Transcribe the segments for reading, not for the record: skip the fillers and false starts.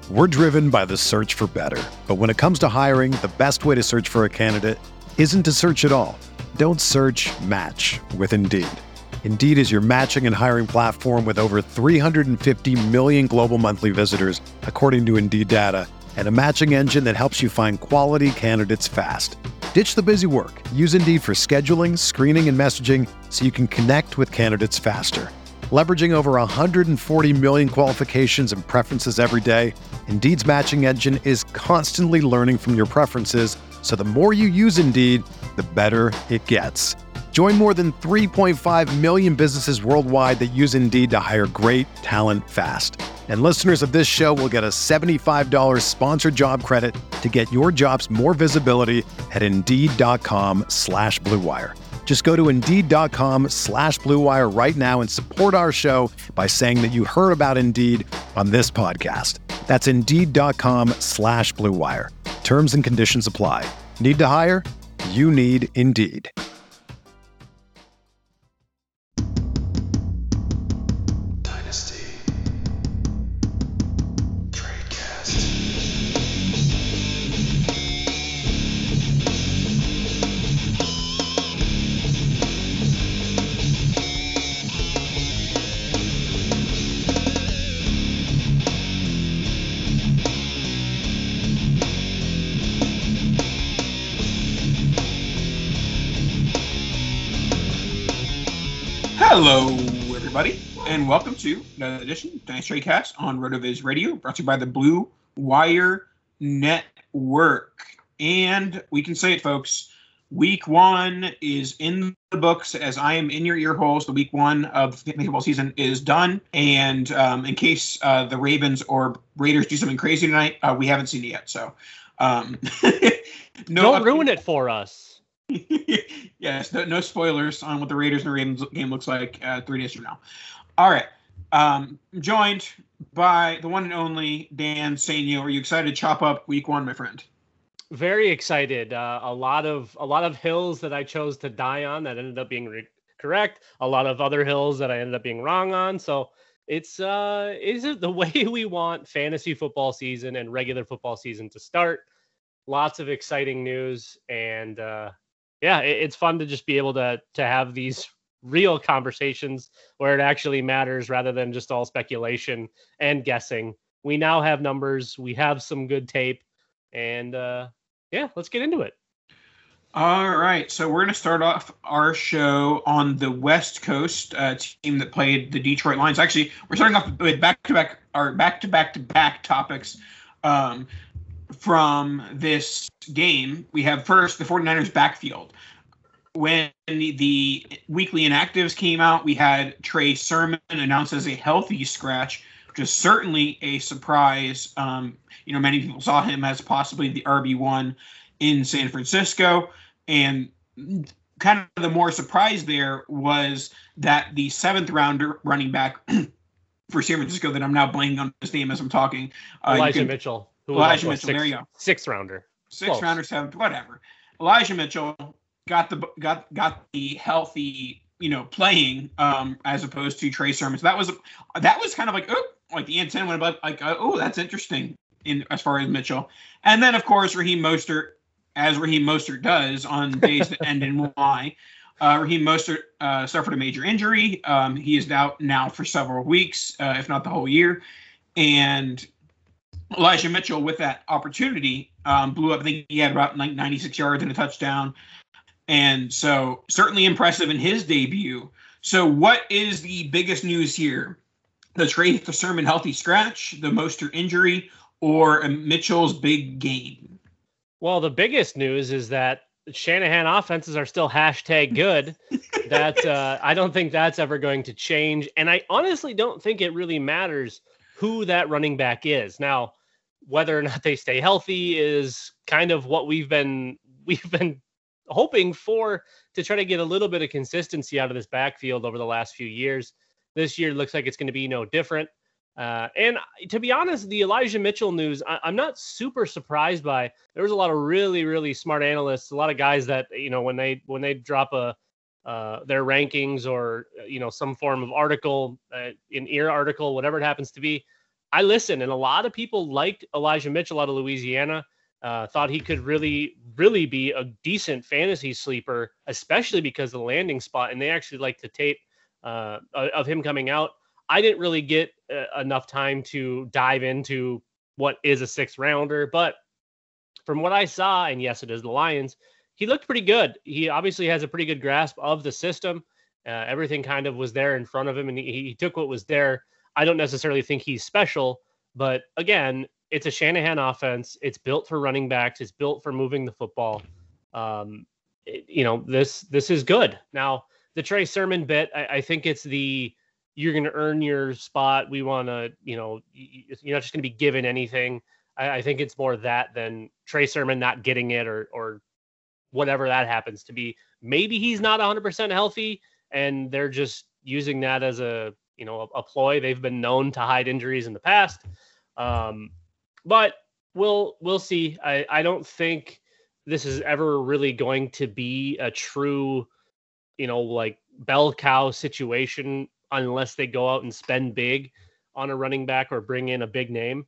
We're driven by the search for better. But when it comes to hiring, the best way to search for a candidate isn't to search at all. Don't search, match with Indeed. Indeed is your matching and hiring platform with over 350 million global monthly visitors, according to Indeed data, and a matching engine that helps you find quality candidates fast. Ditch the busy work. Use Indeed for scheduling, screening, and messaging so you can connect with candidates faster. Leveraging over 140 million qualifications and preferences every day, Indeed's matching engine is constantly learning from your preferences, so the more you use Indeed, the better it gets. Join more than 3.5 million businesses worldwide that use Indeed to hire great talent fast. And listeners of this show will get a $75 sponsored job credit to get your jobs more visibility at Indeed.com/Blue Wire. Just go to Indeed.com/Blue Wire right now and support our show by saying that you heard about Indeed on this podcast. That's Indeed.com/Blue Wire. Terms and conditions apply. Need to hire? You need Indeed. Hello, everybody, and welcome to another edition of Dynasty Tradecast on RotoViz Radio, brought to you by the Blue Wire Network. And we can say it, folks, Week 1 is in the books as I am in your ear holes. The Week 1 of the football season is done. And in case the Ravens or Raiders do something crazy tonight, we haven't seen it yet. So don't ruin it for us. Yes, no spoilers on what the Raiders and the Ravens game looks like 3 days from now. All right. I'm joined by the one and only Dan Sainio. Are you excited to chop up Week 1, my friend? Very excited. A lot of hills that I chose to die on that ended up being correct. A lot of other hills that I ended up being wrong on. So it's is it the way we want fantasy football season and regular football season to start? Lots of exciting news, and it's fun to just be able to have these real conversations where it actually matters rather than just all speculation and guessing. We now have numbers, we have some good tape, and let's get into it. All right, so we're going to start off our show on the West Coast team that played the Detroit Lions. Actually, we're starting off with back-to-back topics from this game. We have first the 49ers backfield. When the weekly inactives came out, we had Trey Sermon announced as a healthy scratch, which is certainly a surprise. Many people saw him as possibly the RB1 in San Francisco. And kind of the more surprise there was that the 7th rounder running back for San Francisco, that I'm now blanking on his name as I'm talking. Elijah Mitchell. Elijah Mitchell, there you go. 6th rounder. 6th rounder, 7th, whatever. Elijah Mitchell got the healthy, playing as opposed to Trey Sermon. So that was kind of like, the antenna went up, that's interesting as far as Mitchell. And then of course Raheem Mostert, as Raheem Mostert does on days that end in Y. Raheem Mostert suffered a major injury. He is out now for several weeks, if not the whole year. And Elijah Mitchell, with that opportunity, blew up. I think he had about 96 yards and a touchdown. And so certainly impressive in his debut. So what is the biggest news here? The Trey Sermon healthy scratch, the Mostert injury, or Mitchell's big game? Well, the biggest news is that Shanahan offenses are still #good. I don't think that's ever going to change. And I honestly don't think it really matters who that running back is. Now, whether or not they stay healthy is kind of what we've been hoping for, to try to get a little bit of consistency out of this backfield over the last few years. This year looks like it's going to be no different. And to be honest, the Elijah Mitchell news, I'm not super surprised by. There was a lot of really, really smart analysts, a lot of guys that, when they drop their rankings or, some form of article, an ear article, whatever it happens to be, I listened, and a lot of people liked Elijah Mitchell out of Louisiana. Thought he could really, really be a decent fantasy sleeper, especially because of the landing spot. And they actually liked the tape of him coming out. I didn't really get enough time to dive into what is a 6th rounder, but from what I saw, and yes, it is the Lions, he looked pretty good. He obviously has a pretty good grasp of the system. Everything kind of was there in front of him, and he took what was there. I don't necessarily think he's special, but again, it's a Shanahan offense. It's built for running backs. It's built for moving the football. This is good. Now, the Trey Sermon bit, I think it's you're going to earn your spot. We want to, you're not just going to be given anything. I think it's more that than Trey Sermon not getting it or whatever that happens to be. Maybe he's not 100% healthy, and they're just using that as a ploy. They've been known to hide injuries in the past. But we'll see. I don't think this is ever really going to be a true, like bell cow situation unless they go out and spend big on a running back or bring in a big name.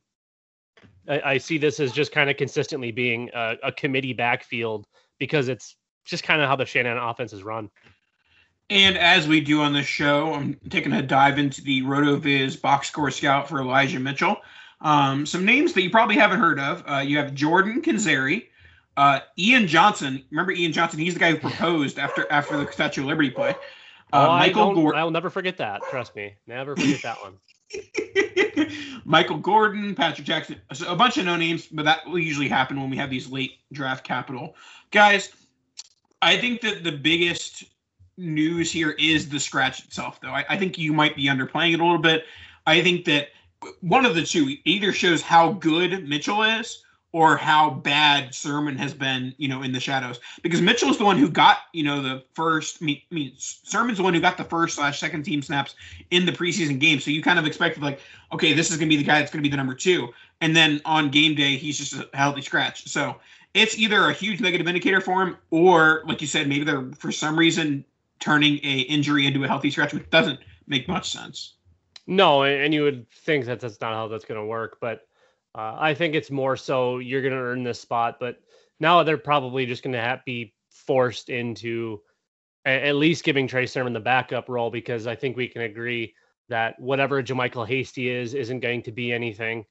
I see this as just kind of consistently being a committee backfield because it's just kind of how the Shanahan offense is run. And as we do on this show, I'm taking a dive into the RotoViz box score scout for Elijah Mitchell. Some names that you probably haven't heard of. You have Jordan Canzeri, Ian Johnson. Remember Ian Johnson? He's the guy who proposed after the Statue of Liberty play. Michael Gordon. I'll never forget that. Trust me. Never forget that one. Michael Gordon, Patrick Jackson, a bunch of no names, but that will usually happen when we have these late draft capital. Guys, I think that the biggest news here is the scratch itself, though. I think you might be underplaying it a little bit. I think that one of the two either shows how good Mitchell is or how bad Sermon has been, in the shadows. Because Mitchell is the one who got, the first. Sermon's the one who got the first/second team snaps in the preseason game. So you kind of expected, like, okay, this is going to be the guy that's going to be the number 2. And then on game day, he's just a healthy scratch. So it's either a huge negative indicator for him, or, like you said, maybe they're for some reason turning a injury into a healthy scratch, which doesn't make much sense. No, and you would think that that's not how that's going to work, but I think it's more so you're going to earn this spot, but now they're probably just going to be forced into at least giving Trey Sermon the backup role, because I think we can agree that whatever JaMychal Hasty isn't going to be anything.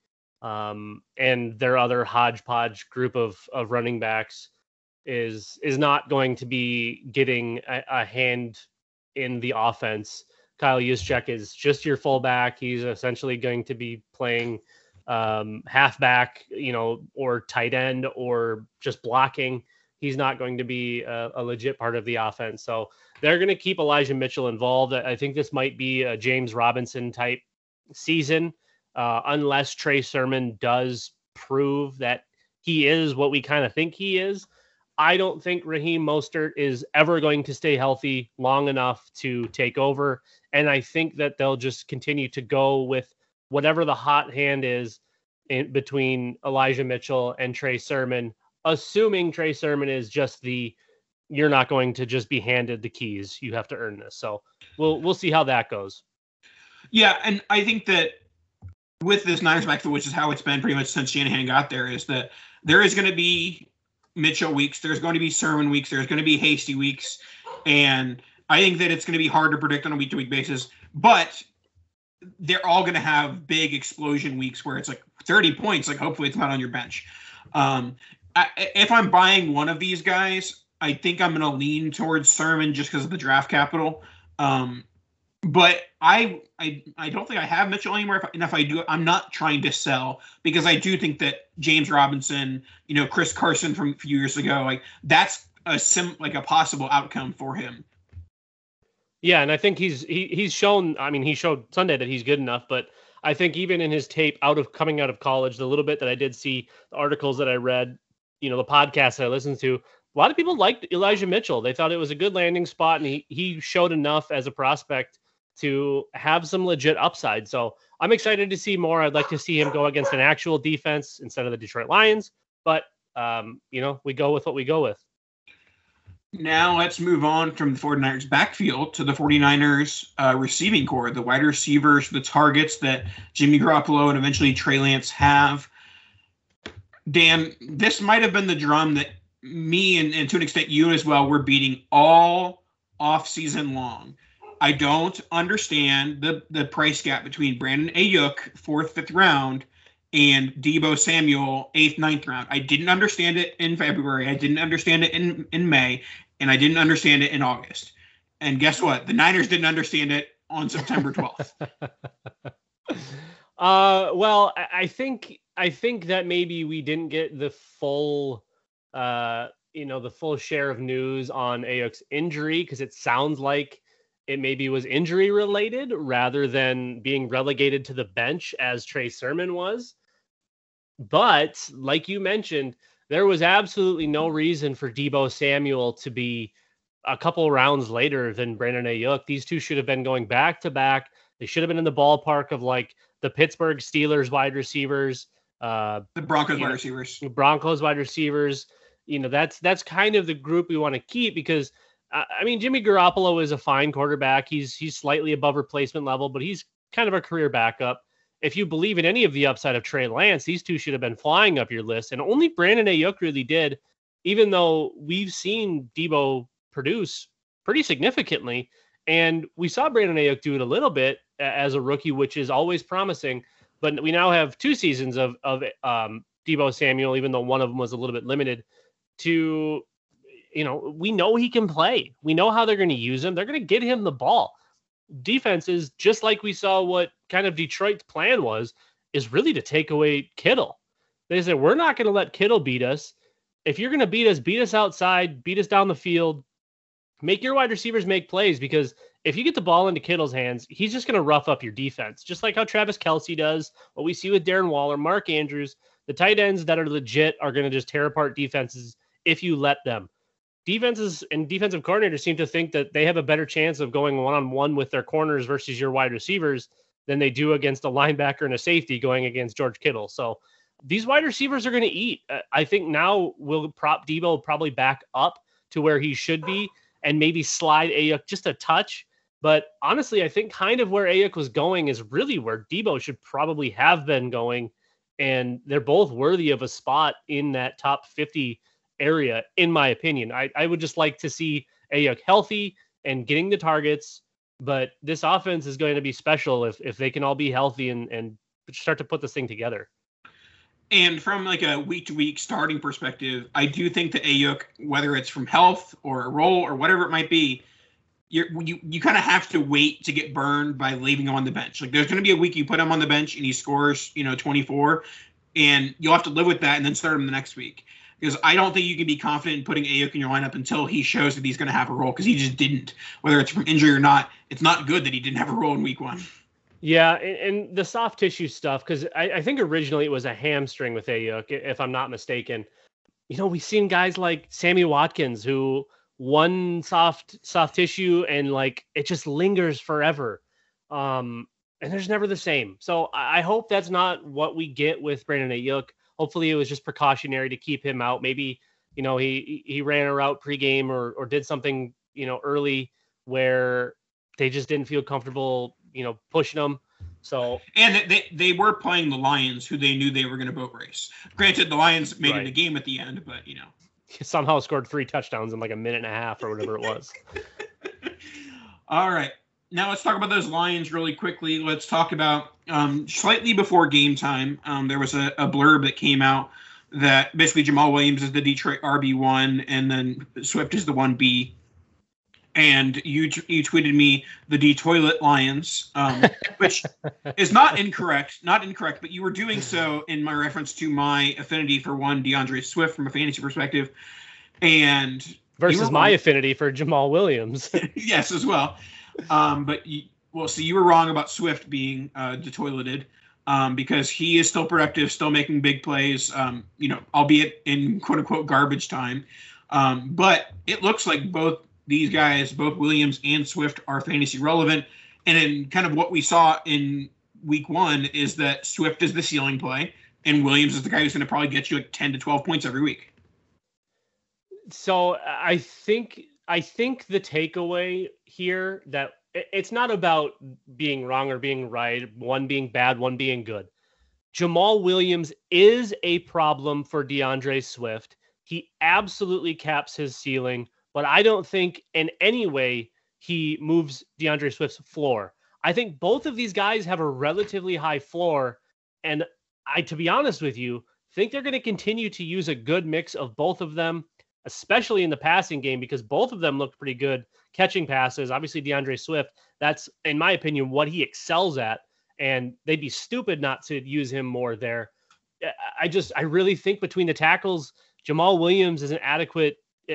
And their other hodgepodge group of running backs is not going to be getting a hand in the offense. Kyle Juszczyk is just your fullback. He's essentially going to be playing halfback, or tight end, or just blocking. He's not going to be a legit part of the offense. So they're going to keep Elijah Mitchell involved. I think this might be a James Robinson type season, unless Trey Sermon does prove that he is what we kind of think he is. I don't think Raheem Mostert is ever going to stay healthy long enough to take over. And I think that they'll just continue to go with whatever the hot hand is in between Elijah Mitchell and Trey Sermon, assuming Trey Sermon is just you're not going to just be handed the keys. You have to earn this. So we'll see how that goes. Yeah. And I think that with this Niners backfield, which is how it's been pretty much since Shanahan got there, is that there is going to be Mitchell weeks. There's going to be Sermon weeks. There's going to be Hasty weeks. And I think that it's going to be hard to predict on a week-to-week basis, but they're all going to have big explosion weeks where it's like 30 points. Like, hopefully it's not on your bench. If I'm buying one of these guys, I think I'm going to lean towards Sermon just because of the draft capital. But I don't think I have Mitchell anymore. And if I do, I'm not trying to sell, because I do think that James Robinson, Chris Carson from a few years ago, like that's a possible outcome for him. Yeah, and I think he's shown. I mean, he showed Sunday that he's good enough, but I think even in his tape coming out of college, the little bit that I did see, the articles that I read, the podcasts that I listened to, a lot of people liked Elijah Mitchell. They thought it was a good landing spot, and he showed enough as a prospect to have some legit upside. So I'm excited to see more. I'd like to see him go against an actual defense instead of the Detroit Lions, but we go with what we go with. Now let's move on from the 49ers backfield to the 49ers receiving core, the wide receivers, the targets that Jimmy Garoppolo and eventually Trey Lance have. Dan, this might have been the drum that me and to an extent you as well were beating all off season long. I don't understand the price gap between Brandon Ayuk, 4th, 5th round, and Deebo Samuel, 8th, 9th round. I didn't understand it in February. I didn't understand it in May, and I didn't understand it in August. And guess what? The Niners didn't understand it on September 12th. Well, I think that maybe we didn't get the full, the full share of news on Ayuk's injury, because it sounds like it maybe was injury related rather than being relegated to the bench as Trey Sermon was. But like you mentioned, there was absolutely no reason for Deebo Samuel to be a couple rounds later than Brandon Ayuk. These two should have been going back to back. They should have been in the ballpark of like the Pittsburgh Steelers wide receivers, the Broncos wide receivers, Broncos wide receivers. That's kind of the group we want to keep, because Jimmy Garoppolo is a fine quarterback. He's slightly above replacement level, but he's kind of a career backup. If you believe in any of the upside of Trey Lance, these two should have been flying up your list, and only Brandon Ayuk really did, even though we've seen Deebo produce pretty significantly, and we saw Brandon Ayuk do it a little bit as a rookie, which is always promising. But we now have 2 seasons of Deebo Samuel, even though one of them was a little bit limited, to we know he can play. We know how they're going to use him. They're going to get him the ball. Defenses, just like we saw what kind of Detroit's plan was, is really to take away Kittle. They said, we're not going to let Kittle beat us. If you're going to beat us outside, beat us down the field, make your wide receivers make plays, because if you get the ball into Kittle's hands, he's just going to rough up your defense, just like how Travis Kelce does, what we see with Darren Waller, Mark Andrews. The tight ends that are legit are going to just tear apart defenses if you let them. Defenses and defensive coordinators seem to think that they have a better chance of going one-on-one with their corners versus your wide receivers than they do against a linebacker and a safety going against George Kittle. So these wide receivers are going to eat. I think now we'll prop Deebo probably back up to where he should be and maybe slide Ayuk just a touch. But honestly, I think kind of where Ayuk was going is really where Deebo should probably have been going. And they're both worthy of a spot in that top 50 area, in my opinion. I would just like to see Ayuk healthy and getting the targets, but this offense is going to be special if they can all be healthy and start to put this thing together. And from like a week-to-week starting perspective, I do think that Ayuk, whether it's from health or a role or whatever it might be, you kind of have to wait to get burned by leaving him on the bench. Like, there's going to be a week you put him on the bench and he scores 24, and you'll have to live with that and then start him the next week. Because I don't think you can be confident in putting Ayuk in your lineup until he shows that he's going to have a role, because he just didn't. Whether it's from injury or not, it's not good that he didn't have a role in week 1. Yeah, and the soft tissue stuff, because I think originally it was a hamstring with Ayuk, if I'm not mistaken. We've seen guys like Sammy Watkins, who one soft tissue and like it just lingers forever. And there's never the same. So I hope that's not what we get with Brandon Ayuk. Hopefully it was just precautionary to keep him out. Maybe, he ran a route pregame or did something, early where they just didn't feel comfortable, pushing him. So, and they were playing the Lions, who they knew they were going to boat race. Granted, the Lions made it a game at the end, but he somehow scored 3 touchdowns in like a minute and a half or whatever it was. All right. Now let's talk about those Lions really quickly. Let's talk about slightly before game time. There was a blurb that came out that basically Jamal Williams is the Detroit RB1 and then Swift is the 1B. And you tweeted me the D-Toilet Lions, which is not incorrect, but you were doing so in my reference to my affinity for one DeAndre Swift from a fantasy perspective. And versus my affinity for Jamal Williams. Yes, as well. But you were wrong about Swift being detoileted, because he is still productive, still making big plays, albeit in quote unquote garbage time. But it looks like both these guys, both Williams and Swift, are fantasy relevant. And in kind of what we saw in week 1 is that Swift is the ceiling play and Williams is the guy who's going to probably get you like 10 to 12 points every week. So I think the takeaway here that it's not about being wrong or being right, one being bad, one being good. Jamal Williams is a problem for DeAndre Swift. He absolutely caps his ceiling, but I don't think in any way he moves DeAndre Swift's floor. I think both of these guys have a relatively high floor, and to be honest with you, think they're going to continue to use a good mix of both of them, especially in the passing game, because both of them looked pretty good catching passes. Obviously, DeAndre Swift, that's, in my opinion, what he excels at, and they'd be stupid not to use him more there. I really think between the tackles, Jamal Williams is an adequate,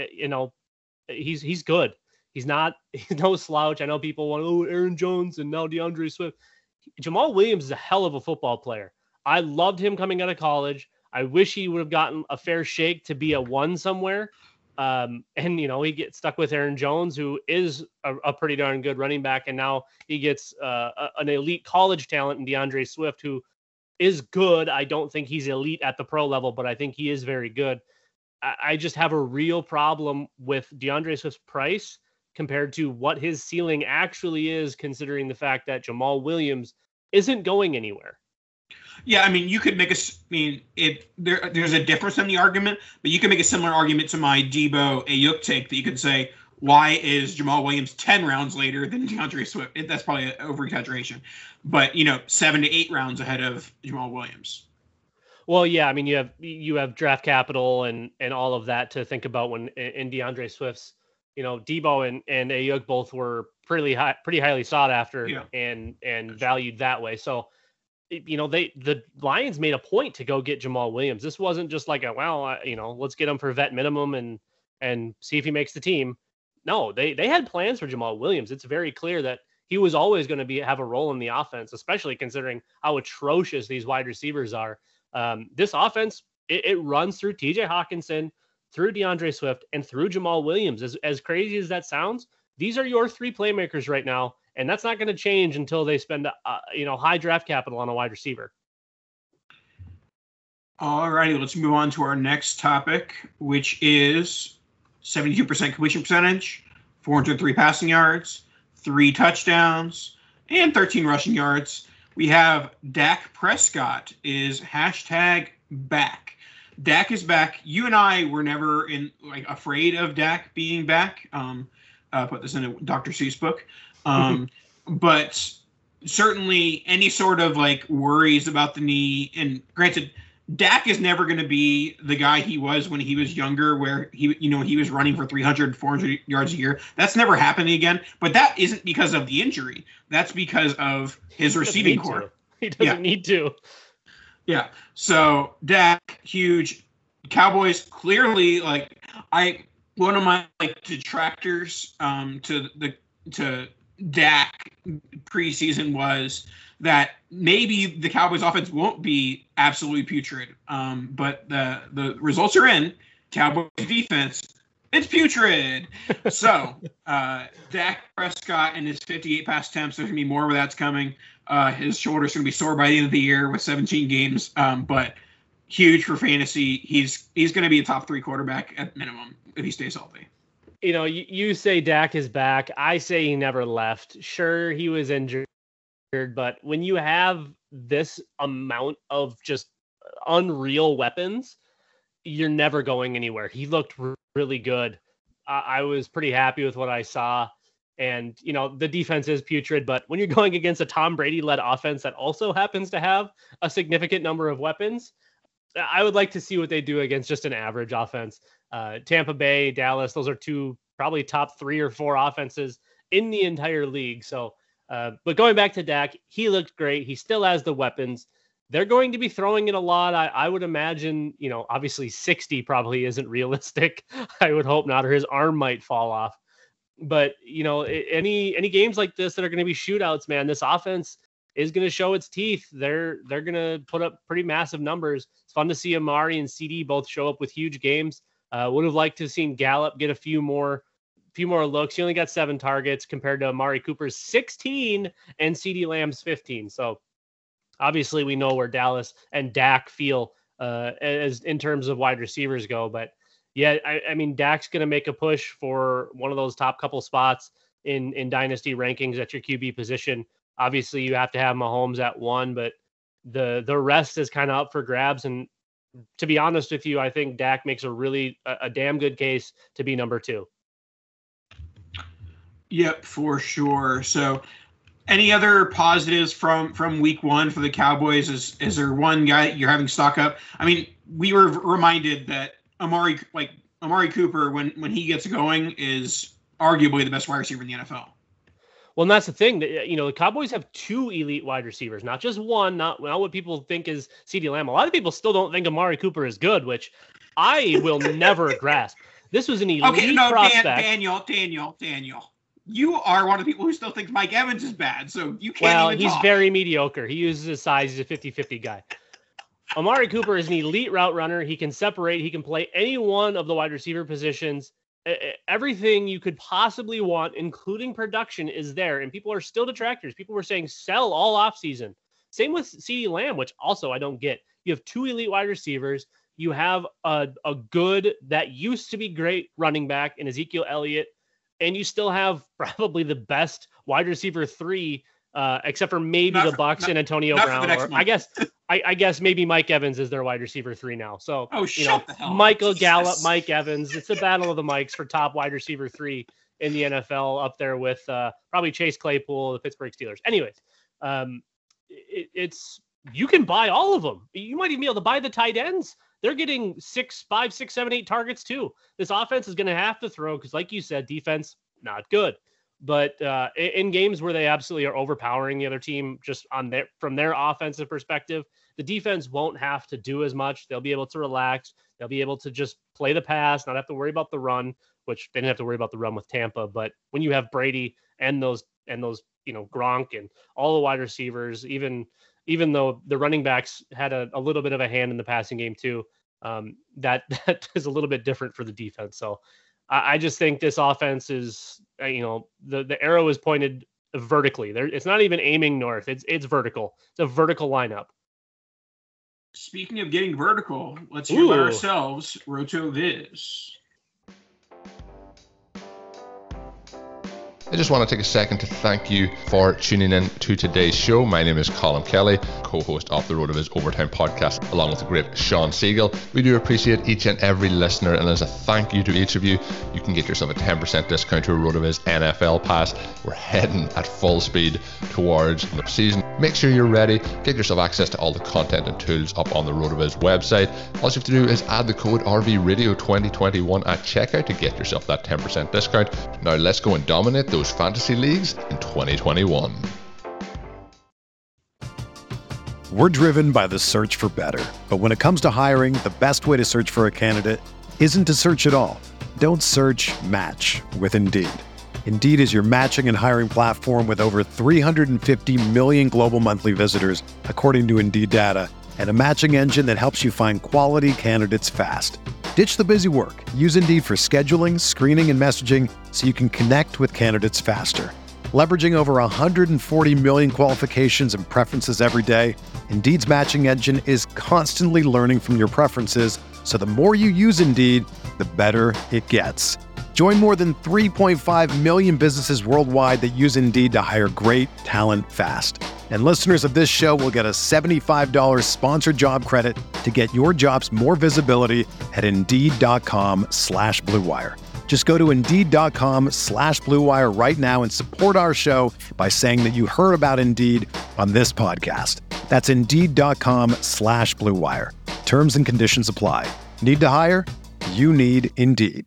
he's good. He's no slouch. I know people want, Aaron Jones and now DeAndre Swift. Jamal Williams is a hell of a football player. I loved him coming out of college. I wish he would have gotten a fair shake to be a one somewhere. And, he gets stuck with Aaron Jones, who is a pretty darn good running back. And now he gets an elite college talent in DeAndre Swift, who is good. I don't think he's elite at the pro level, but I think he is very good. I just have a real problem with DeAndre Swift's price compared to what his ceiling actually is, considering the fact that Jamal Williams isn't going anywhere. Yeah, I mean, you could make there's a difference in the argument, but you can make a similar argument to my Debo Ayuk take that you could say, why is Jamal Williams 10 rounds later than DeAndre Swift? That's probably an over-exaggeration, but 7 to 8 rounds ahead of Jamal Williams. Well, yeah, I mean, you have draft capital and all of that to think about when in DeAndre Swift's, Debo and Ayuk both were pretty highly sought after and valued that way. So, the Lions made a point to go get Jamal Williams. This wasn't just like let's get him for vet minimum and see if he makes the team. No, they had plans for Jamal Williams. It's very clear that he was always going to have a role in the offense, especially considering how atrocious these wide receivers are. This offense, it runs through TJ Hawkinson, through DeAndre Swift, and through Jamal Williams. As crazy as that sounds, these are your three playmakers right now. And that's not going to change until they spend, high draft capital on a wide receiver. All righty, let's move on to our next topic, which is 72% completion percentage, 403 passing yards, 3 touchdowns, and 13 rushing yards. We have Dak Prescott is #back. Dak is back. You and I were never afraid of Dak being back. Put this in a Dr. Seuss book. But certainly any sort of worries about the knee, and granted, Dak is never going to be the guy he was when he was younger, where he was running for 300, 400 yards a year. That's never happening again. But that isn't because of the injury. That's because of his receiving core. He doesn't need to. Yeah. So Dak, huge. Cowboys clearly one of my detractors to Dak preseason was that maybe the Cowboys offense won't be absolutely putrid. But the results are in. Cowboys defense, it's putrid. So Dak Prescott and his 58 pass attempts, there's going to be more where that's coming. His shoulder's going to be sore by the end of the year with 17 games. But huge for fantasy. He's going to be a top 3 quarterback at minimum if he stays healthy. You say Dak is back. I say he never left. Sure, he was injured, but when you have this amount of just unreal weapons, you're never going anywhere. He looked really good. I was pretty happy with what I saw. And, the defense is putrid, but when you're going against a Tom Brady-led offense that also happens to have a significant number of weapons, I would like to see what they do against just an average offense. Tampa Bay, Dallas, those are 2 probably top 3 or 4 offenses in the entire league. So, but going back to Dak, he looked great. He still has the weapons. They're going to be throwing it a lot. I would imagine, obviously 60 probably isn't realistic. I would hope not, or his arm might fall off. But, any games like this that are going to be shootouts, man, this offense is going to show its teeth. They're going to put up pretty massive numbers. It's fun to see Amari and CD both show up with huge games. Would have liked to have seen Gallup get a few more looks. He only got 7 targets compared to Amari Cooper's 16 and CD Lamb's 15. So obviously we know where Dallas and Dak feel as in terms of wide receivers go, but yeah, I mean, Dak's going to make a push for one of those top couple spots in dynasty rankings at your QB position. Obviously, you have to have Mahomes at 1, but the rest is kind of up for grabs. And to be honest with you, I think Dak makes a damn good case to be number 2. Yep, for sure. So any other positives from week 1 for the Cowboys? Is there one guy that you're having stock up? I mean, we were reminded that Amari Cooper, when he gets going, is arguably the best wide receiver in the NFL. Well, and that's the thing that, the Cowboys have 2 elite wide receivers, not just one, not what people think is CeeDee Lamb. A lot of people still don't think Amari Cooper is good, which I will never grasp. This was an elite prospect. Daniel. You are one of the people who still thinks Mike Evans is bad, so you can't even he's talk. Very mediocre. He uses his size. He's a 50-50 guy. Amari Cooper is an elite route runner. He can separate. He can play any one of the wide receiver positions. Everything you could possibly want, including production, is there. And people are still detractors. People were saying sell all offseason. Same with CeeDee Lamb, which also I don't get. You have 2 elite wide receivers. You have a good, that used to be great running back in Ezekiel Elliott. And you still have probably the best wide receiver 3, except for maybe the Bucs and Antonio Brown. Or I guess maybe Mike Evans is their wide receiver 3 now. So the hell Michael up. Gallup, Mike Evans. It's a battle of the Mikes for top wide receiver 3 in the NFL, up there with probably Chase Claypool, the Pittsburgh Steelers. Anyways, it's you can buy all of them. You might even be able to buy the tight ends. They're getting 5, 6, 7, 8 targets too. This offense is going to have to throw because, like you said, defense not good. But in games where they absolutely are overpowering the other team, just from their offensive perspective, the defense won't have to do as much. They'll be able to relax. They'll be able to just play the pass, not have to worry about the run, which they didn't have to worry about the run with Tampa. But when you have Brady and those Gronk and all the wide receivers, even though the running backs had a little bit of a hand in the passing game too, that is a little bit different for the defense. So I just think this offense is, the arrow is pointed vertically. It's not even aiming north. It's vertical. It's a vertical lineup. Speaking of getting vertical, let's hear about ourselves, RotoViz. I just want to take a second to thank you for tuning in to today's show. My name is Colin Kelly, co-host of the RotoViz Overtime podcast, along with the great Sean Siegel. We do appreciate each and every listener, and as a thank you to each of you, you can get yourself a 10% discount to a RotoViz NFL pass. We're heading at full speed towards the season. Make sure you're ready. Get yourself access to all the content and tools up on the RotoViz website. All you have to do is add the code RVRadio2021 at checkout to get yourself that 10% discount. Now let's go and dominate those fantasy leagues in 2021. We're driven by the search for better. But when it comes to hiring, the best way to search for a candidate isn't to search at all. Don't search, match with Indeed. Indeed is your matching and hiring platform with over 350 million global monthly visitors, according to Indeed data, and a matching engine that helps you find quality candidates fast. Ditch the busy work. Use Indeed for scheduling, screening, and messaging so you can connect with candidates faster. Leveraging over 140 million qualifications and preferences every day, Indeed's matching engine is constantly learning from your preferences, so the more you use Indeed, the better it gets. Join more than 3.5 million businesses worldwide that use Indeed to hire great talent fast. And listeners of this show will get a $75 sponsored job credit to get your jobs more visibility at Indeed.com/Blue Wire. Just go to Indeed.com/Blue Wire right now and support our show by saying that you heard about Indeed on this podcast. That's Indeed.com/Blue Wire. Terms and conditions apply. Need to hire? You need Indeed.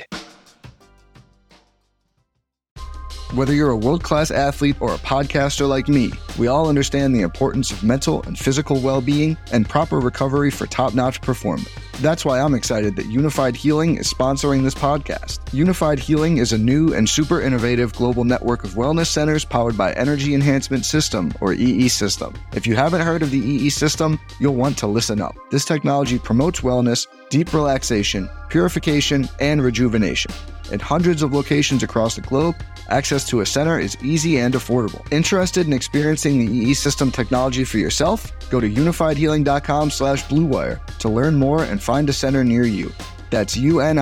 Whether you're a world-class athlete or a podcaster like me, we all understand the importance of mental and physical well-being and proper recovery for top-notch performance. That's why I'm excited that Unified Healing is sponsoring this podcast. Unified Healing is a new and super innovative global network of wellness centers powered by Energy Enhancement System, or EE System. If you haven't heard of the EE System, you'll want to listen up. This technology promotes wellness, deep relaxation, purification, and rejuvenation. In hundreds of locations across the globe, access to a center is easy and affordable. Interested in experiencing the EE System technology for yourself? Go to unifiedhealing.com/Blue Wire to learn more and find a center near you. That's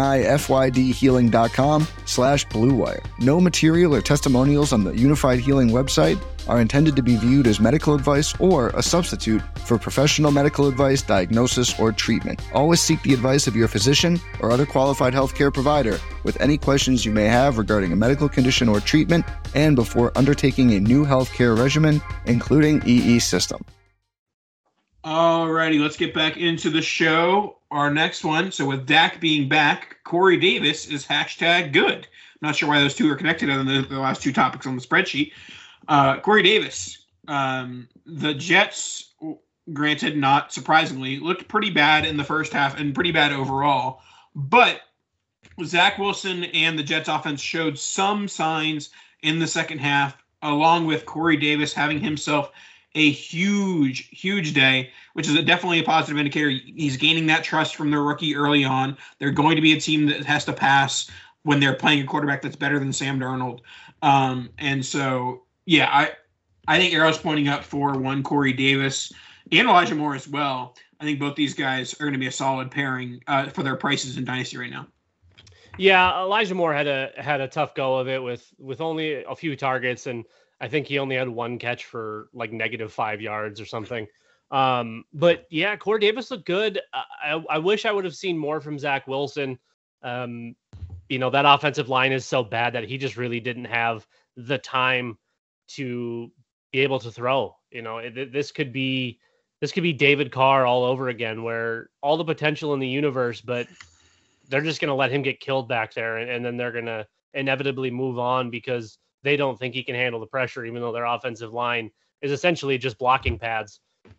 unifydhealing.com/Blue Wire. No material or testimonials on the Unified Healing website are intended to be viewed as medical advice or a substitute for professional medical advice, diagnosis, or treatment. Always seek the advice of your physician or other qualified healthcare provider with any questions you may have regarding a medical condition or treatment and before undertaking a new healthcare regimen, including EE system. Alrighty, let's get back into the show. Our next one. So with Dak being back, Corey Davis is #good. Not sure why those two are connected other than the last two topics on the spreadsheet. Corey Davis, the Jets, granted, not surprisingly, looked pretty bad in the first half and pretty bad overall. But Zach Wilson and the Jets offense showed some signs in the second half, along with Corey Davis having himself a huge day, which is definitely a positive indicator. He's gaining that trust from their rookie early on. They're going to be a team that has to pass when they're playing a quarterback that's better than Sam Darnold. And so, yeah, I think arrows pointing up for one Corey Davis and Elijah Moore as well. I think both these guys are going to be a solid pairing for their prices in Dynasty right now. Yeah, Elijah Moore had a tough go of it with only a few targets, and I think he only had one catch for like -5 yards or something. But yeah, Corey Davis looked good. I wish I would have seen more from Zach Wilson. That offensive line is so bad that he just really didn't have the time to be able to throw. This could be David Carr all over again, where all the potential in the universe, but they're just going to let him get killed back there. And then they're going to inevitably move on because they don't think he can handle the pressure, even though their offensive line is essentially just blocking pads.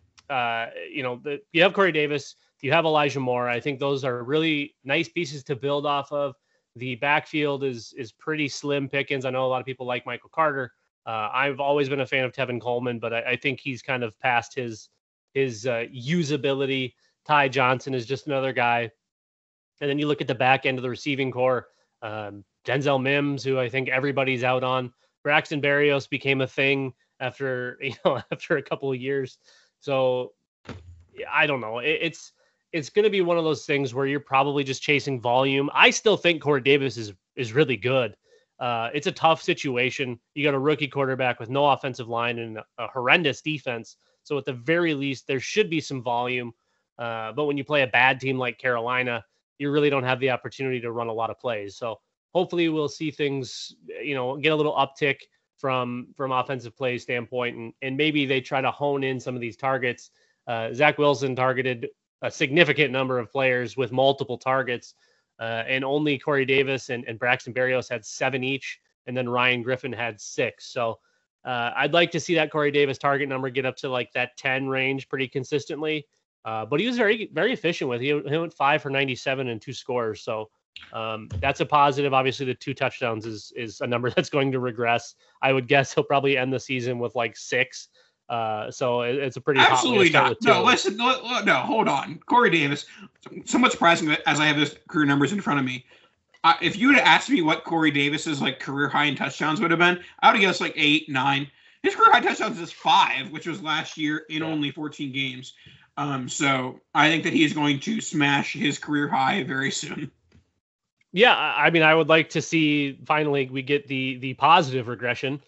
You have Corey Davis, you have Elijah Moore. I think those are really nice pieces to build off of. The backfield is pretty slim pickings. I know a lot of people like Michael Carter. I've always been a fan of Tevin Coleman, but I think he's kind of past his usability. Ty Johnson is just another guy. And then you look at the back end of the receiving core, Denzel Mims, who I think everybody's out on. Braxton Berrios became a thing after a couple of years. So I don't know. It's going to be one of those things where you're probably just chasing volume. I still think Corey Davis is really good. It's a tough situation. You got a rookie quarterback with no offensive line and a horrendous defense. So at the very least, there should be some volume. But when you play a bad team like Carolina, you really don't have the opportunity to run a lot of plays. So hopefully we'll see things, get a little uptick from offensive play standpoint, and maybe they try to hone in some of these targets. Zach Wilson targeted a significant number of players with multiple targets, and only Corey Davis and Braxton Berrios had 7 each, and then Ryan Griffin had 6. So I'd like to see that Corey Davis target number get up to like that 10 range pretty consistently. But he was very, very efficient with it. He went 5 for 97 and 2 scores. So that's a positive. Obviously, the 2 touchdowns is a number that's going to regress. I would guess he'll probably end the season with like 6. So it's a pretty absolutely not. No, listen, no, hold on. Corey Davis, somewhat surprising as I have his career numbers in front of me. If you would have asked me what Corey Davis's like career high in touchdowns would have been, I would have guessed like 8, 9. His career high touchdowns is 5, which was last year in only 14 games. So I think that he is going to smash his career high very soon. Yeah, I mean, I would like to see finally we get the positive regression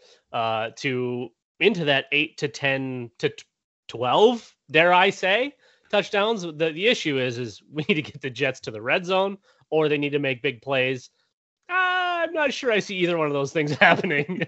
into that 8 to 10 to 12, dare I say, touchdowns. The issue is we need to get the Jets to the red zone, or they need to make big plays. I'm not sure I see either one of those things happening.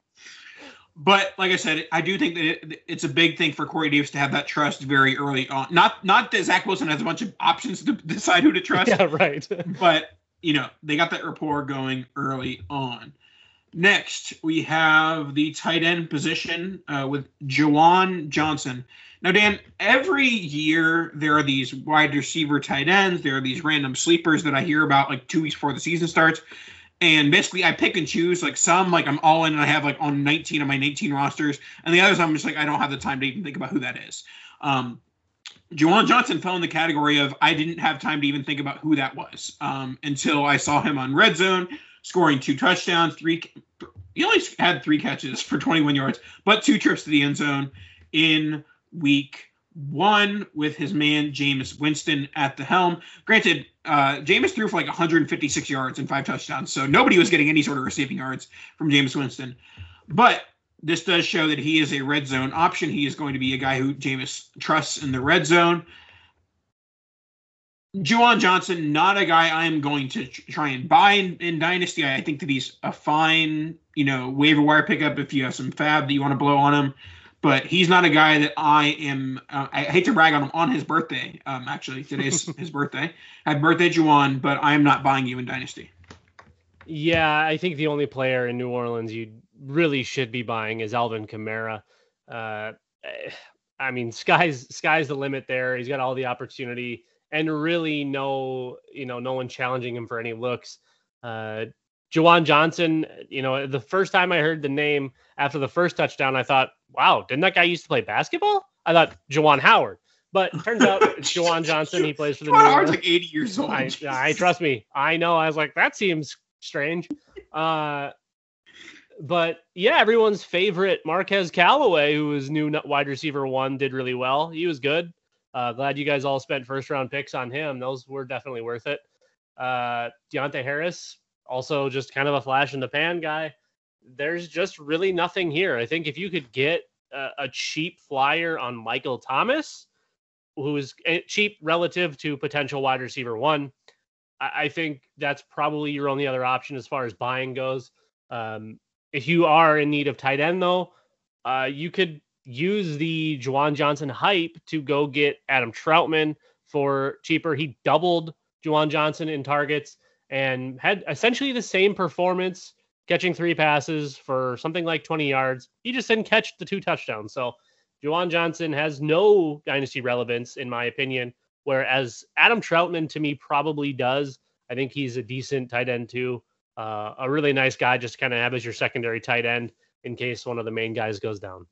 But like I said, I do think that it's a big thing for Corey Davis to have that trust very early on. Not that Zach Wilson has a bunch of options to decide who to trust. Yeah, right. But, they got that rapport going early on. Next, we have the tight end position with Juwan Johnson. Now, Dan, every year there are these wide receiver tight ends. There are these random sleepers that I hear about like 2 weeks before the season starts. And basically, I pick and choose. Like some, like I'm all in, and I have like on 19 of my 19 rosters, and the others, I'm just like I don't have the time to even think about who that is. Juwan Johnson fell in the category of I didn't have time to even think about who that was until I saw him on Red Zone scoring 2 touchdowns. He only had 3 catches for 21 yards, but 2 trips to the end zone in week 1 with his man Jameis Winston at the helm. Granted, Jameis threw for like 156 yards and 5 touchdowns, so nobody was getting any sort of receiving yards from Jameis Winston. But this does show that he is a red zone option. He is going to be a guy who Jameis trusts in the red zone. Juwan Johnson, not a guy I am going to try and buy in Dynasty. I think that he's a fine, waiver wire pickup if you have some fab that you want to blow on him. But he's not a guy that I am. I hate to brag on him on his birthday. Actually, today's his birthday. Happy birthday, Juwan! But I am not buying you in Dynasty. Yeah, I think the only player in New Orleans you really should be buying is Alvin Kamara. I mean, sky's the limit there. He's got all the opportunity. And really no one challenging him for any looks. Juwan Johnson, the first time I heard the name after the first touchdown, I thought, wow, didn't that guy used to play basketball? I thought Juwan Howard. But turns out it's Juwan Johnson. He plays for the New Orleans. Howard's like 80 years old. I trust me. I know. I was like, that seems strange. But yeah, everyone's favorite Marquez Callaway, who was new wide receiver 1, did really well. He was good. Glad you guys all spent first round picks on him. Those were definitely worth it. Deontay Harris, also just kind of a flash in the pan guy. There's just really nothing here. I think if you could get a cheap flyer on Michael Thomas, who is cheap relative to potential wide receiver 1, I think that's probably your only other option as far as buying goes. If you are in need of tight end, though, you could use the Juwan Johnson hype to go get Adam Troutman for cheaper. He doubled Juwan Johnson in targets and had essentially the same performance, catching 3 passes for something like 20 yards. He just didn't catch the 2 touchdowns. So Juwan Johnson has no dynasty relevance, in my opinion, whereas Adam Troutman, to me, probably does. I think he's a decent tight end, too. A really nice guy just to kind of have as your secondary tight end in case one of the main guys goes down.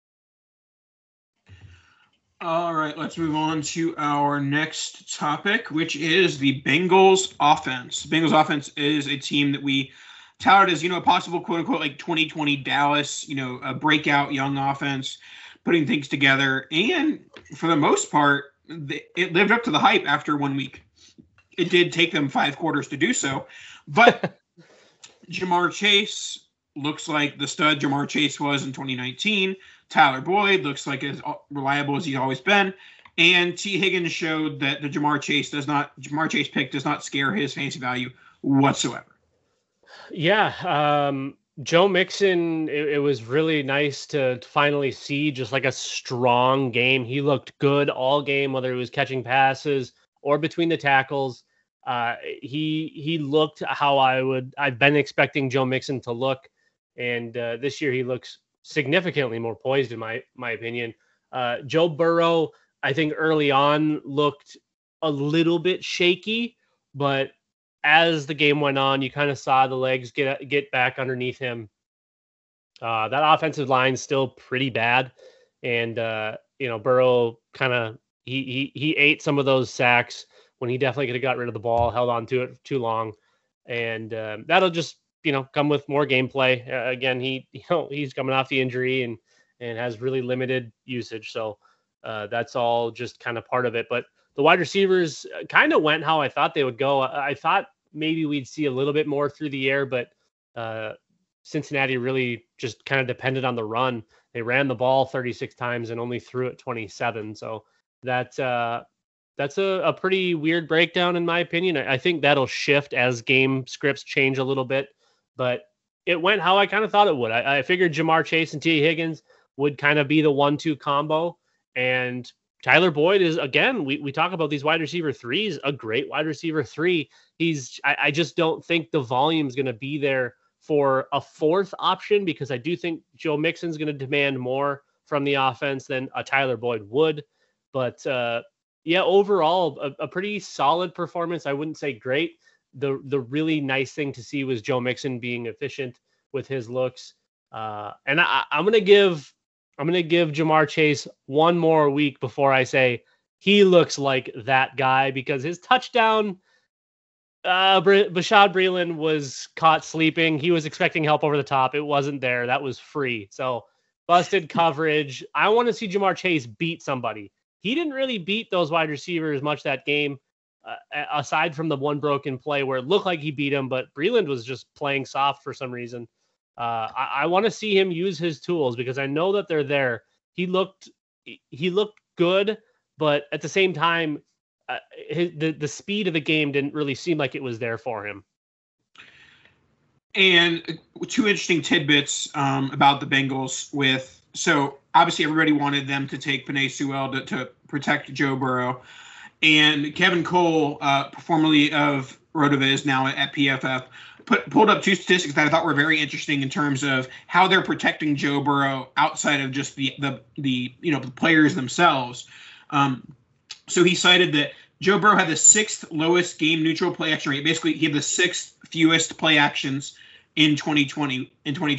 All right, let's move on to our next topic, which is the Bengals offense. The Bengals offense is a team that we touted as, a possible quote unquote like 2020 Dallas, a breakout young offense, putting things together. And for the most part, it lived up to the hype after 1 week. It did take them 5 quarters to do so, but Ja'Marr Chase looks like the stud Ja'Marr Chase was in 2019. Tyler Boyd looks like as reliable as he's always been. And T. Higgins showed that the Ja'Marr Chase pick does not scare his fantasy value whatsoever. Yeah. Joe Mixon, it was really nice to finally see just like a strong game. He looked good all game, whether he was catching passes or between the tackles. He looked how I've been expecting Joe Mixon to look. And this year he looks significantly more poised, in my opinion. Joe Burrow, I think early on looked a little bit shaky, but as the game went on, you kind of saw the legs get back underneath him. That offensive line still pretty bad, and Burrow kind of he ate some of those sacks when he definitely could have got rid of the ball, held on to it too long, and that'll just come with more gameplay. Again, he's coming off the injury and has really limited usage. So that's all just kind of part of it. But the wide receivers kind of went how I thought they would go. I thought maybe we'd see a little bit more through the air, but Cincinnati really just kind of depended on the run. They ran the ball 36 times and only threw it 27. So that's a pretty weird breakdown, in my opinion. I think that'll shift as game scripts change a little bit. But it went how I kind of thought it would. I figured Ja'Marr Chase and T. Higgins would kind of be the 1-2 combo. And Tyler Boyd is, again, we talk about these wide receiver 3s, a great wide receiver 3. I just don't think the volume is going to be there for a 4th option, because I do think Joe Mixon's going to demand more from the offense than a Tyler Boyd would. But overall, a pretty solid performance. I wouldn't say great. The really nice thing to see was Joe Mixon being efficient with his looks. And I'm going to give Ja'Marr Chase one more week before I say he looks like that guy, because his touchdown, Bashaud Breeland was caught sleeping. He was expecting help over the top. It wasn't there. That was free. So busted coverage. I want to see Ja'Marr Chase beat somebody. he didn't really beat those wide receivers much that game, aside from the one broken play where it looked like he beat him, but Breeland was just playing soft for some reason. I want to see him use his tools because I know that they're there. He looked good, but at the same time, the speed of the game didn't really seem like it was there for him. And two interesting tidbits about the Bengals so obviously everybody wanted them to take Penei Sewell to protect Joe Burrow. And Kevin Cole, formerly of RotoViz, now at PFF, pulled up two statistics that I thought were very interesting in terms of how they're protecting Joe Burrow outside of just the players themselves. So he cited that Joe Burrow had the 6th lowest game neutral play action rate. Basically, he had the 6th fewest play actions in 2020.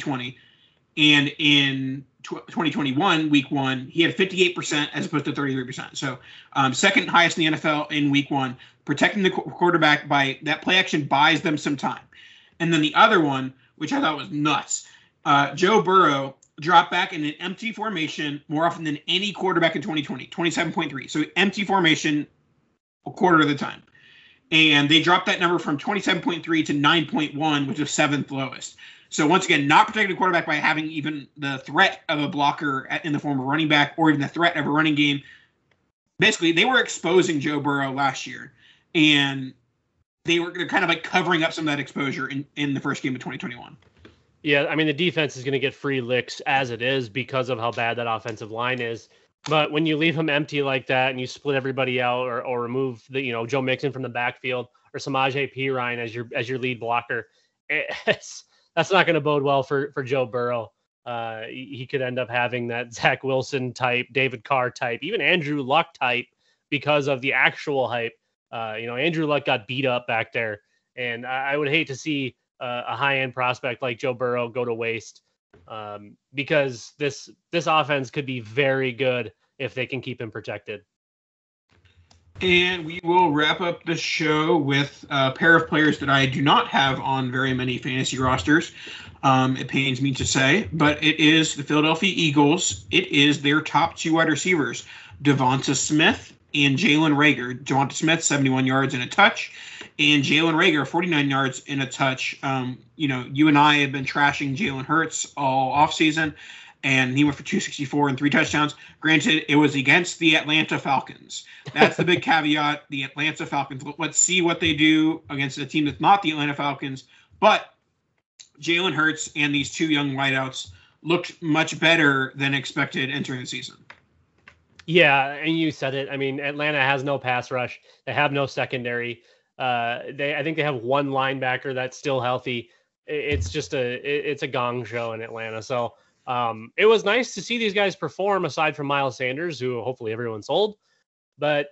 And in 2021, week 1, he had 58% as opposed to 33%. So second highest in the NFL in week 1, protecting the quarterback by that play action buys them some time. And then the other one, which I thought was nuts, Joe Burrow dropped back in an empty formation more often than any quarterback in 2020, 27.3. So empty formation a quarter of the time. And they dropped that number from 27.3 to 9.1, which is 7th lowest. So once again, not protecting the quarterback by having even the threat of a blocker in the form of a running back or even the threat of a running game. Basically, they were exposing Joe Burrow last year, and they're kind of like covering up some of that exposure in the first game of 2021. Yeah, I mean, the defense is going to get free licks as it is because of how bad that offensive line is. But when you leave them empty like that and you split everybody out or remove the Joe Mixon from the backfield or Samaje Perine as your lead blocker, that's not going to bode well for Joe Burrow. He could end up having that Zach Wilson type, David Carr type, even Andrew Luck type because of the actual hype. Andrew Luck got beat up back there, and I would hate to see a high-end prospect like Joe Burrow go to waste because this offense could be very good if they can keep him protected. And we will wrap up the show with a pair of players that I do not have on very many fantasy rosters. It pains me to say, but it is the Philadelphia Eagles. It is their top 2 wide receivers, Devonta Smith and Jalen Reagor. Devonta Smith, 71 yards and a touch, and Jalen Reagor, 49 yards and a touch. You and I have been trashing Jalen Hurts all offseason, and he went for 264 and 3 touchdowns. Granted, it was against the Atlanta Falcons. That's the big caveat, the Atlanta Falcons. Let's see what they do against a team that's not the Atlanta Falcons. But Jalen Hurts and these 2 young wideouts looked much better than expected entering the season. Yeah, and you said it. I mean, Atlanta has no pass rush. They have no secondary. I think they have 1 linebacker that's still healthy. It's just it's a gong show in Atlanta. So it was nice to see these guys perform aside from Miles Sanders, who hopefully everyone sold. But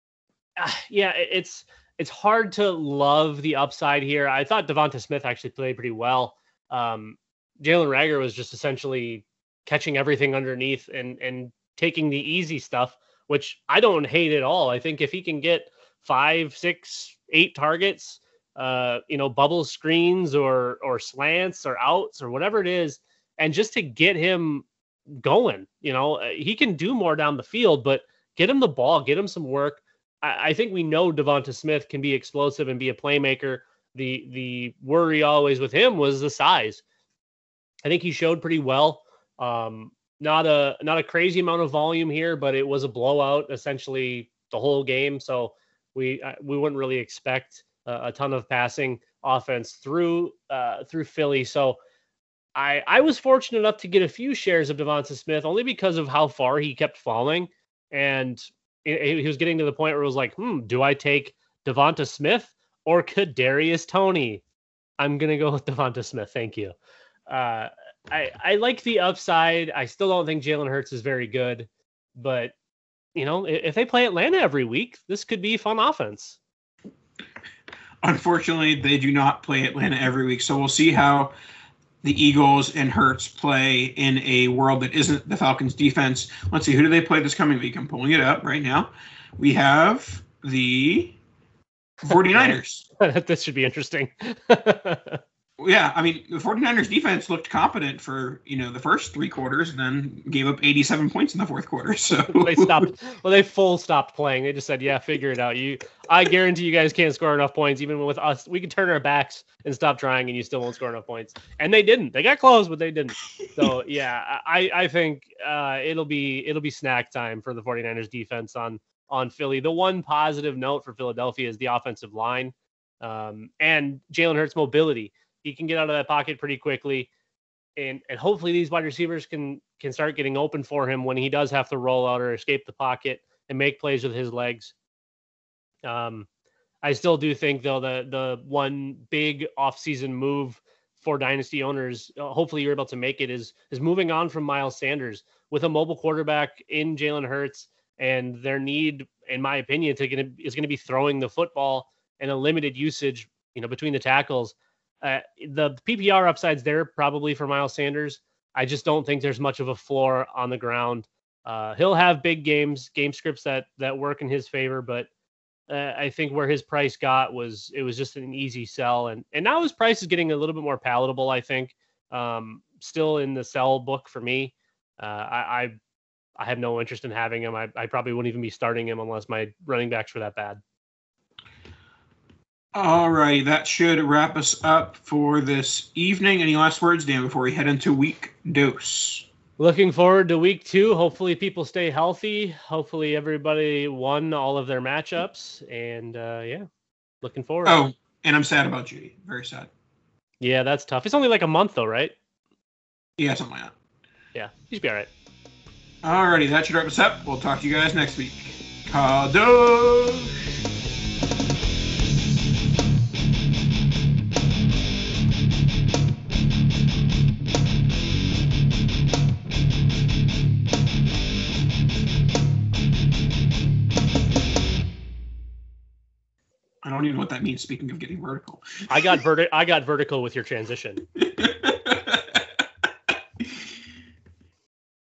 it's hard to love the upside here. I thought Devonta Smith actually played pretty well. Jalen Reagor was just essentially catching everything underneath and taking the easy stuff, which I don't hate at all. I think if he can get 5, 6, 8 targets, bubble screens or slants or outs or whatever it is, and just to get him going, he can do more down the field, but get him the ball, get him some work. I think we know Devonta Smith can be explosive and be a playmaker. The worry always with him was the size. I think he showed pretty well. Not a crazy amount of volume here, but it was a blowout essentially the whole game. So we wouldn't really expect a ton of passing offense through Philly. So I was fortunate enough to get a few shares of Devonta Smith only because of how far he kept falling. And he was getting to the point where it was like, do I take Devonta Smith or Kadarius Toney? I'm going to go with Devonta Smith. Thank you. I like the upside. I still don't think Jalen Hurts is very good, but if they play Atlanta every week, this could be fun offense. Unfortunately, they do not play Atlanta every week. So we'll see how the Eagles and Hurts play in a world that isn't the Falcons defense. Let's see, who do they play this coming week? I'm pulling it up right now. We have the 49ers. This should be interesting. Yeah, I mean, the 49ers defense looked competent for, the first 3 quarters and then gave up 87 points in the fourth quarter. So they stopped. Well, they stopped playing. They just said, yeah, figure it out. I guarantee you guys can't score enough points. Even with us, we can turn our backs and stop trying and you still won't score enough points. And they didn't. They got close, but they didn't. So yeah, I think it'll be snack time for the 49ers defense on Philly. The one positive note for Philadelphia is the offensive line and Jalen Hurts' mobility. He can get out of that pocket pretty quickly. And hopefully these wide receivers can start getting open for him when he does have to roll out or escape the pocket and make plays with his legs. I still do think, though, the one big offseason move for dynasty owners, hopefully you're able to make it, is moving on from Miles Sanders with a mobile quarterback in Jalen Hurts, and their need, in my opinion, is going to be throwing the football and a limited usage, between the tackles. The PPR upside's there probably for Miles Sanders. I just don't think there's much of a floor on the ground. He'll have big game scripts that work in his favor, but I think where his price it was just an easy sell. And now his price is getting a little bit more palatable, I think. Still in the sell book for me. I have no interest in having him. I probably wouldn't even be starting him unless my running backs were that bad. All right, that should wrap us up for this evening. Any last words, Dan, before we head into week dose? Looking forward to week 2. Hopefully people stay healthy. Hopefully everybody won all of their matchups. And looking forward. Oh, and I'm sad about Judy. Very sad. Yeah, that's tough. It's only like a month though, right? Yeah, something like that. Yeah, you should be all right. All righty, that should wrap us up. We'll talk to you guys next week. Kadosh! I don't even know what that means, speaking of getting vertical. I got vertical with your transition.